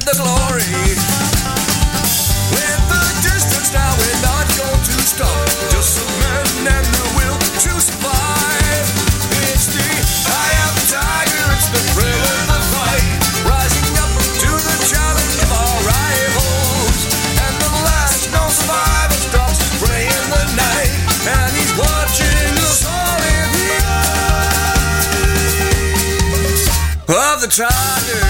the glory. With the distance now, we're not going to stop. Just a man and the will to survive. It's the eye of the tiger, it's the thrill of the fight. Rising up to the challenge of our rivals. And the last known survivor stops his prey in the night. And he's watching us all in the eyes of the tiger.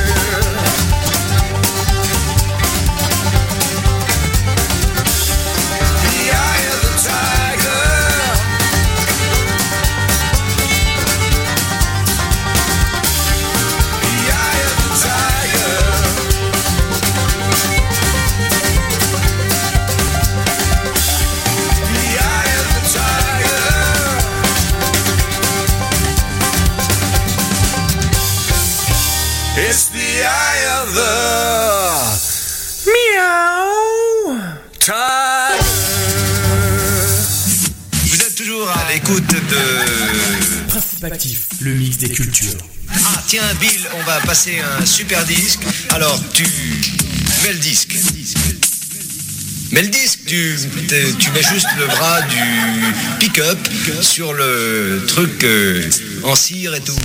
It's the eye of the meow tiger. Vous êtes toujours à l'écoute de Principe Actif, le mix des cultures. Ah tiens Bill, on va passer un super disque. Alors tu mets le disque. Mais le disque, tu mets juste le bras du pick-up sur le truc en cire et tout.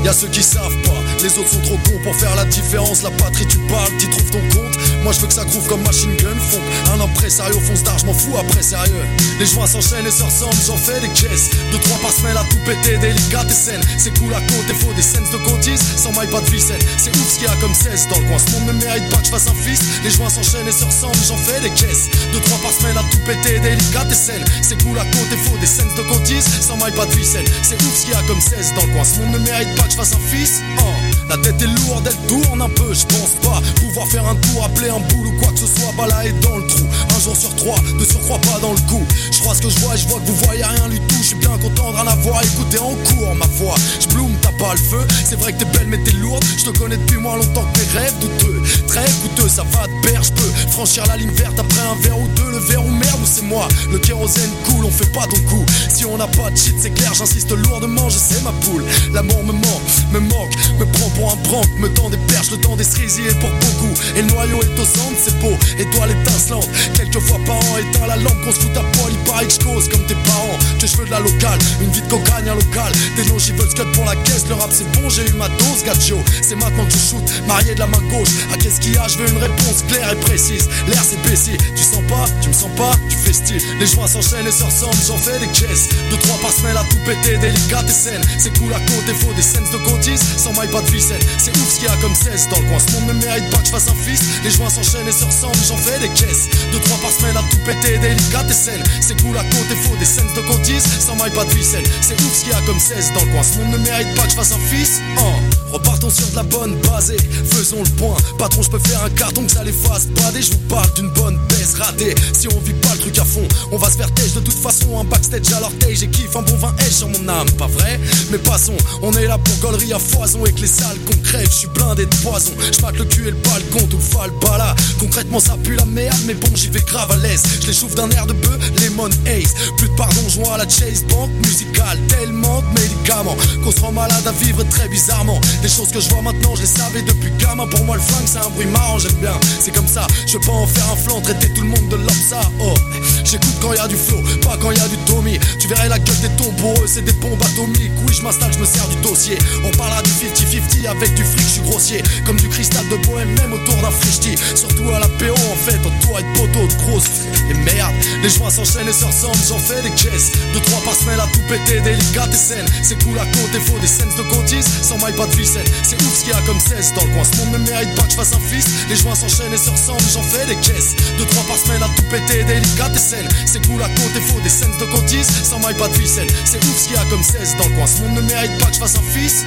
Y'a ceux qui savent pas, les autres sont trop cons pour faire la différence. La patrie tu parles, t'y trouves ton compte. Moi je veux que ça groove comme Machine Gun Funk. Un impresario fonce d'art, j'm'en fous après sérieux. Les joints s'enchaînent et se ressemblent, j'en fais des caisses. 2-3 par semaine à tout péter, délicat et saine. C'est cool à côté, faut des scènes de cotise. Sans maille, pas de ficelle. C'est ouf ce qu'il y a comme 16 dans le coin. Ce monde ne mérite pas que je fasse un fils. Les joints s'enchaînent et se ressemblent, j'en fais des caisses. 2-3 par semaine à tout péter, délicat et saine. C'est cool à côté, faut des scènes de cotise. Sans maille, pas de ficelle. C'est ouf ce qu'il y a comme 16 dans le coin. Ce monde ne mérite pas que je fasse un fils. La tête est lourde, elle tourne un peu, je pense pas pouvoir faire un tour, appeler un boule ou quoi que ce soit, balayé dans le trou. Un jour sur 3, de surcroît pas dans le coup. Je crois ce que je vois et je vois que vous voyez rien du tout. Je suis bien content de rien avoir écouté en cours ma voix. Je bloom, t'as pas le feu, c'est vrai que t'es belle mais t'es lourde. Je te connais depuis moins longtemps que tes rêves douteux. Très coûteux, ça va de pair, je peux franchir la ligne verte après un verre ou deux. Le verre ou merde ou c'est moi, le kérosène coule, on fait pas ton coup. Si on n'a pas de shit c'est clair, j'insiste lourdement, je sais ma poule. L'amour me manque, me prend pour un prank, me tend des perches, le temps des cerisiers pour beaucoup. Et le noyau est au centre, c'est beau, étoile étincelante. Quelques fois par an, éteins la lampe, qu'on se fout à poil, il paraît que je cause comme tes parents. Que je veux de la locale, une vie de cocagne, un local. Des noms qui veulent cut pour la caisse, le rap c'est bon, j'ai eu ma dose, gacho. C'est maintenant que je shoot, marié de la main gauche. À qu'est-ce qu'il y a, je veux une réponse claire et précise. L'air c'est baissé, tu sens pas, tu me sens pas, tu fais style. Les joints s'enchaînent et se ressemblent, j'en fais des caisses. 2-3 par semaine à tout péter, délicat et saine. C'est cool à côté, faut des scènes de cotise. Sans maille, pas de ficelle, c'est ouf ce qu'il y a comme 16 dans le coin. Ce monde ne mérite pas que je fasse un fils. Les joints s'enchaînent et se ressemblent, j'en fais des caisses. 2-3 par semaine à tout péter, délicat et saine. C'est cool à côté, faut des scènes de cotise. Sans maille, pas de ficelle, c'est ouf ce qu'il y a comme 16 dans le coin. Ce monde ne mérite pas que je fasse un fils. Repartons sur de la bonne base et faisons le point. Patron, je peux faire un carton que ça les fasse bader. Je vous parle d'une bonne baisse ratée. Si on vit pas le truc à fond, on va se faire têche. De toute façon, un backstage à l'orteil. J'ai kiff un bon vin H sur mon âme, pas vrai? Mais passons, on est là pour gaulerie à foison. Et que les salles qu'on crève, je suis blindé de poison. Je mate le cul et le balcon, tout le falbala. Concrètement, ça pue la merde, mais bon, j'y vais grave à l'aise. Je les chauffe d'un air de bœuf, Lemon Ace. Plus de pardon, joint à la Chase Bank musicale. Tellement de médicaments qu'on se rend malade à vivre très bizarrement. Les choses que je vois maintenant, je les savais depuis gamin. Pour moi, le flingue, c'est un bruit marrant, j'aime bien. C'est comme ça, je peux pas en faire un flanc, traiter tout le monde de l'homme ça. J'écoute quand y a du flow, pas quand y a du Tommy. Tu verrais la gueule des tombeaux, c'est des bombes atomiques. Oui, je m'installe, je me sers du dossier. On parlera du 50-50 avec du fric, je suis grossier. Comme du cristal de bohème, même autour d'un frichti. Surtout à l'apéro, en fait, entouré de poteaux de grosses. Et merde, les joints s'enchaînent et se ressemblent, j'en fais des caisses. 2-3 par semaine à tout péter, délicat et saine. C'est cool à côté, faut des scènes de cotise. Sans maille, pas de ficelle, c'est ouf ce qu'il y a comme 16 dans le coin. Ce monde ne mérite pas que je fasse un fils. Les joints s'enchaînent et se ressemblent, j'en fais des caisses. 2-3 par semaine à tout péter, délicat et saine. C'est cool à côté, faut des scènes de cotise. Sans maille, pas de ficelle, c'est ouf ce qu'il y a comme 16 dans le coin. Ce monde ne mérite pas que je fasse un fils.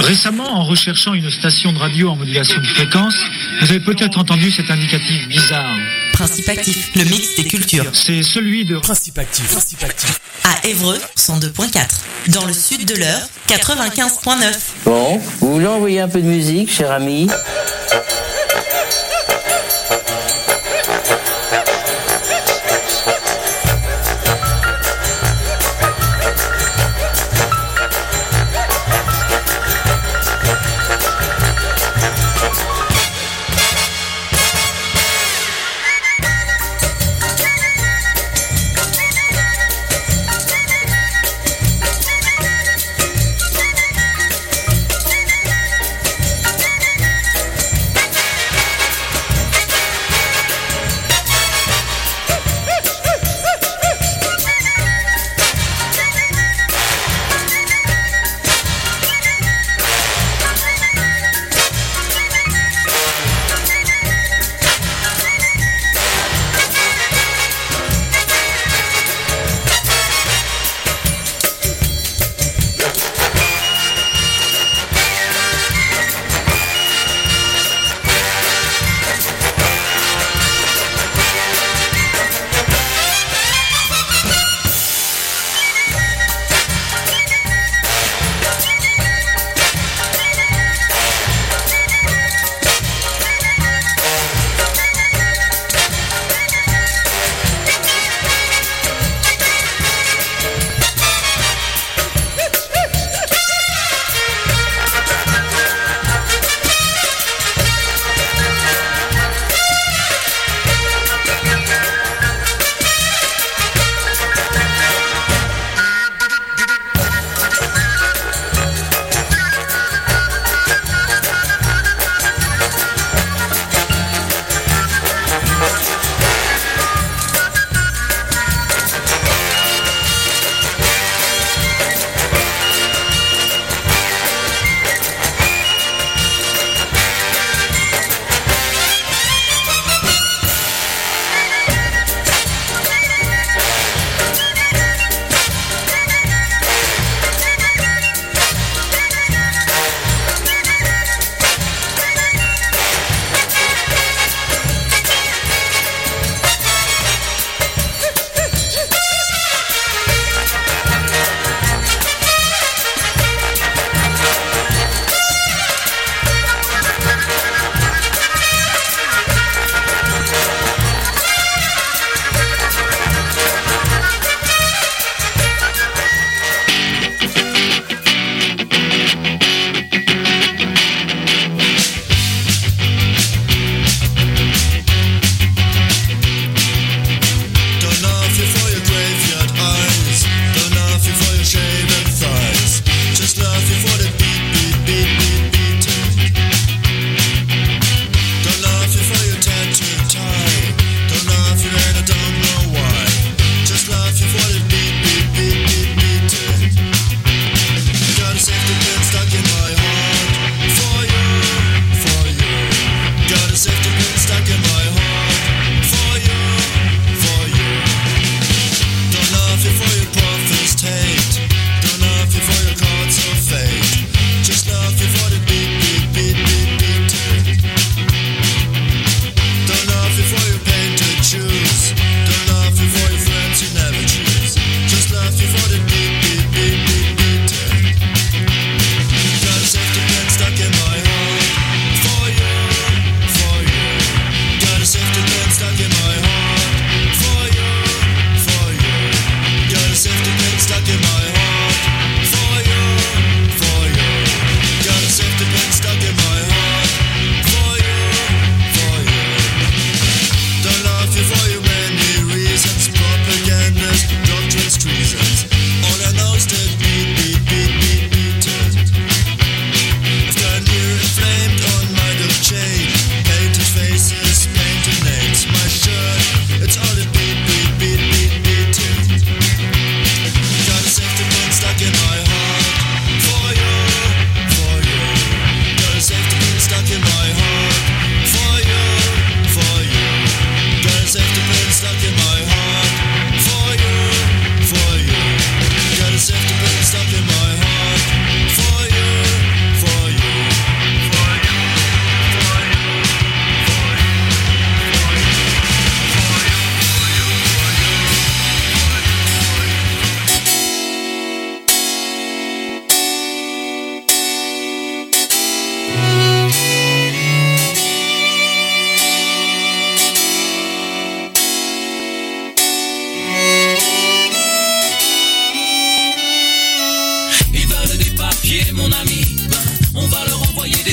Récemment, en recherchant une station de radio en modulation de fréquence, vous avez peut-être entendu cet indicatif bizarre. Principe Actif, le mix des cultures. C'est celui de Principe Actif. À Évreux, 102.4. Dans le sud de l'Eure, 95.9. Bon, vous voulez envoyer un peu de musique, cher ami ?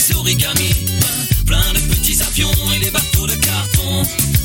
des origamis, plein de petits avions et des bateaux de carton.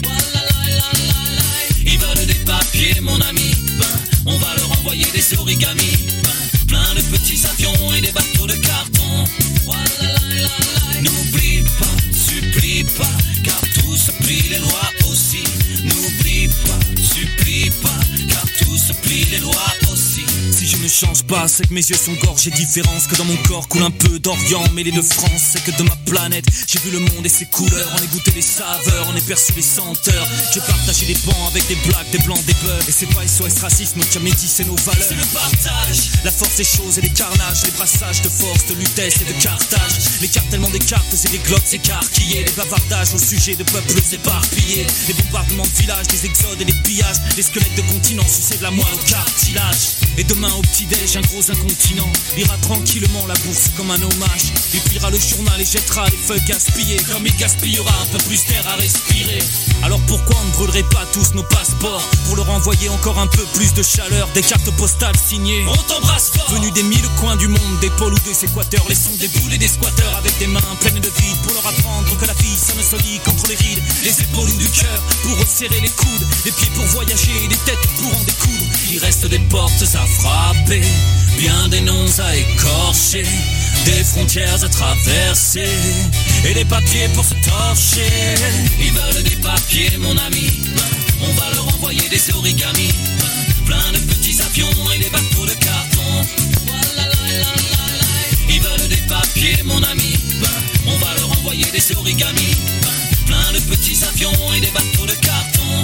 Ils veulent des papiers, mon ami, on va leur envoyer des origamis, plein de petits avions et des bateaux de carton. N'oublie pas, supplie pas, car tout se plie, les lois aussi. N'oublie pas, supplie pas, car tout se plie, les lois aussi. Si je ne change pas, c'est que mes yeux sont gorgés différence, que dans mon corps coule un peu d'Orient mêlé de France. C'est que de ma planète, j'ai vu le monde et ses couleurs, on est goûté les saveurs, on est perçu les senteurs. J'ai partagé les bancs avec des blagues, des blancs, des beurs. Et c'est pas SOS racisme qui a médicé nos valeurs. C'est le partage, la force des choses et des carnages, les brassages de force, de Lutèce et de Carthage. L'écartèlement des cartes et des glottes écarquillés, les bavardages au sujet de peuples éparpillés, les bombardements de villages, les exodes et les pillages, les squelettes de continents sucés de la moelle au cartilage. Et demain au petit-déj, un gros incontinent lira tranquillement la bourse comme un hommage. Il pliera le journal et jettera les feuilles gaspillées, comme il gaspillera un peu plus d'air à respirer. Alors pourquoi on ne brûlerait pas tous nos passeports pour leur envoyer encore un peu plus de chaleur, des cartes postales signées. On t'embrasse fort. Venus des 1000 coins du monde, des pôles ou des équateurs, laissons des boules et des squatteurs avec des mains pleines de vide pour leur apprendre que la vie sonne solide contre les rides, les épaules ou du cœur pour resserrer les coudes, les pieds pour voyager et les têtes pour en découdre. Il reste des portes à frapper, bien des noms à écorcher, des frontières à traverser et des papiers pour se torcher. Ils veulent des papiers, mon ami, on va leur envoyer des origamis, plein de petits avions et des bateaux de carton. Ils veulent des papiers, mon ami, on va leur envoyer des origamis, plein de petits avions et des bateaux de carton.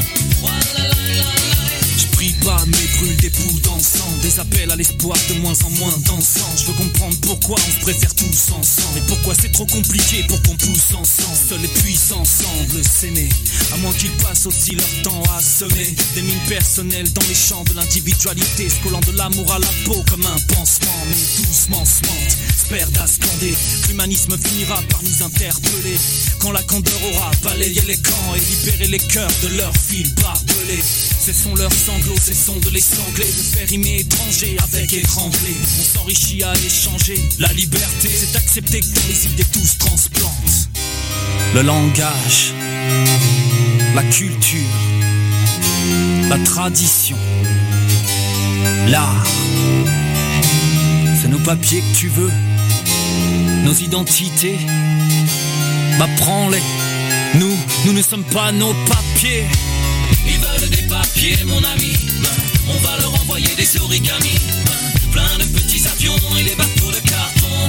Je prie pas mais brûle des bouts d'encens, des appels à l'espoir de moins en moins dansant. Je veux comprendre pourquoi on se préfère tous ensemble, et pourquoi c'est trop compliqué pour qu'on pousse ensemble. Seuls les puissants semblent s'aimer, à moins qu'ils passent aussi leur temps à semer des mines personnelles dans les champs de l'individualité, se collant de l'amour à la peau comme un pansement. Mais doucement se mentent, se perdent à scander, l'humanisme finira par nous interpeller quand la candeur aura balayé les camps et libéré les cœurs de leurs fils barbelés. Cessons leurs sanglots, cessons de les sangler, de faire rimer étranger avec étranglé. On s'enrichit à échanger, la liberté c'est accepter que dans les idées tous transplantent. Le langage, la culture, la tradition, l'art, c'est nos papiers que tu veux, nos identités, bah prends-les, nous ne sommes pas nos papiers. Ils veulent des papiers, mon ami, on va leur envoyer des origamis, plein de petits avions et des bateaux de carton.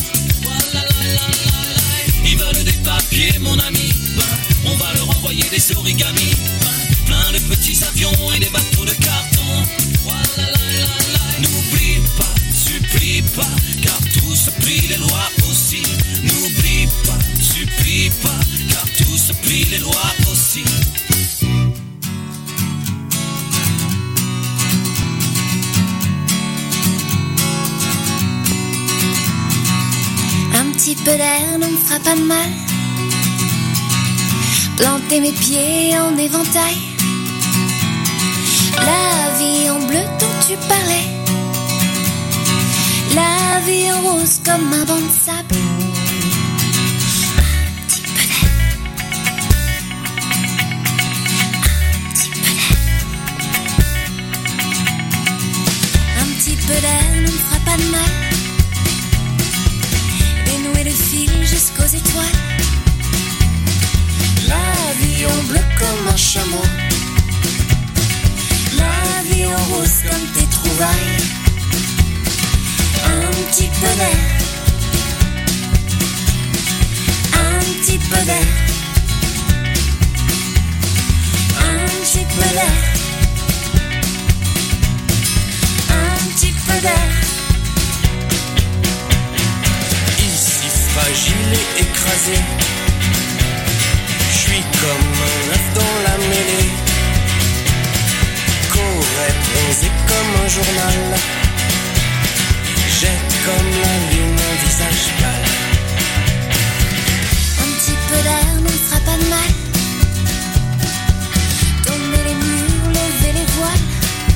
Ils veulent des papiers, mon ami, on va leur envoyer des origamis, plein de petits avions et des bateaux de carton. N'oublie pas, supplie pas, car tout se plie, les lois aussi. N'oublie pas, supplie pas, car tout se plie, les lois aussi. Un petit peu d'air ne me fera pas de mal. Planter mes pieds en éventail. La vie en bleu dont tu parlais. La vie en rose comme un banc de sable. Un petit peu d'air. Un petit peu d'air. Un petit peu d'air ne me fera pas de mal. Dénouer le fil jusqu'aux étoiles. La vie en bleu comme un chameau. La vie en rose comme tes trouvailles. Un petit peu d'air. Un petit peu d'air. Un petit peu d'air. Un petit peu d'air. Ici fragile et écrasé, je suis comme un œuf dans la mêlée. Qu'aurait bronzé comme un journal, jette comme la lune un visage pâle. Un petit peu d'air ne me fera pas de mal. Tourner les murs, lever les voiles.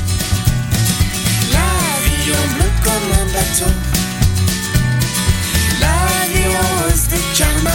La vie en bleu comme un bateau. La vie en rose de karma.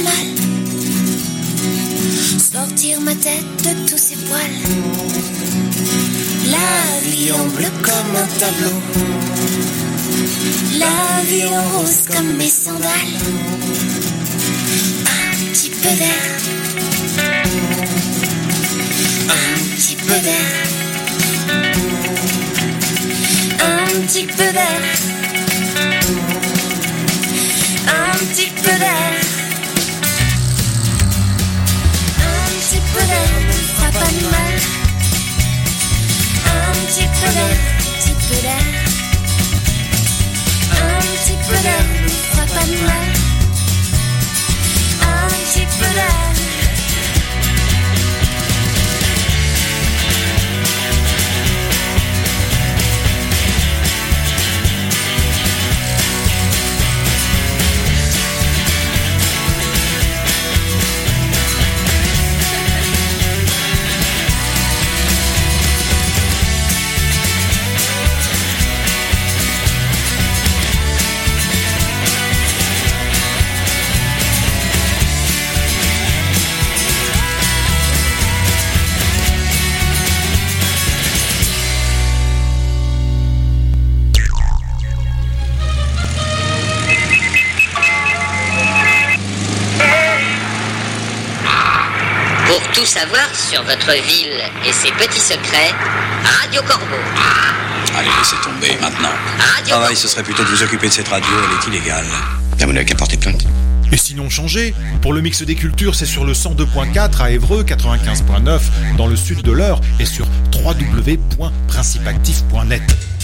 mal. Sortir ma tête de tous ces poils. La vie en bleu comme un tableau. La vie en rose comme mes sandales. Un petit peu d'air. Un petit peu d'air. Un petit peu d'air. Un petit peu d'air. Un petit peu d'air ne fera pas de mal. Un petit peu d'air, petit peu d'air. Un petit peu d'air ne fera pas de mal. Un petit peu d'air. Pour tout savoir sur votre ville et ses petits secrets, Radio Corbeau. Allez, laissez tomber maintenant. Radio Travail, ce serait plutôt de vous occuper de cette radio, elle est illégale. Vous n'avez qu'à porter plainte. Et sinon changez, pour le mix des cultures, c'est sur le 102.4 à Évreux, 95.9 dans le sud de l'Eure et sur www.principeactif.net.